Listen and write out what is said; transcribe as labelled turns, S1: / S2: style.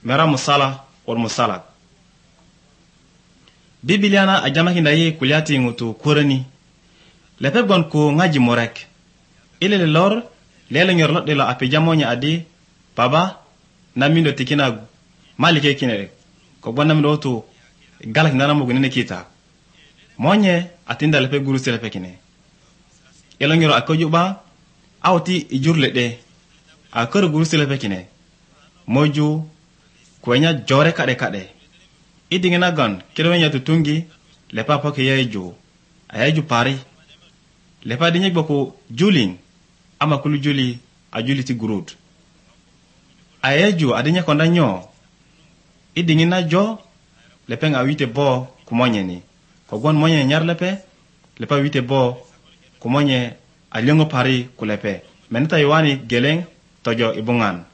S1: mera musala wal musalak. Bibiliana a jamakinda ye kuliati ngutu kurani. Lepep gon ku ngaji morek. Ile le lor lele nyor lot de la api jamonya adi baba namindo tikina malike kinere. Ko bon namindo to galak nana mo gunene kita. Monye atinda lepe guru selepe kine. Elo ngiro akoju ba awti ijurle de. Akor guru selepe kine. Moju kwenya jore kade. Idingena gon kirwenya tutungi lepa poke yeju. Ayaju pari. Lepa dinyek boko julin ama kulu juli a juli ti gurut. Ayaju adinya konda nyo. Idingena jo lepe nga wite bo kumonye ni. Kogwan monye nyar lepa wite bo kumonye aliongo pari kulepe. Menita iwani geleng tojo ibungan.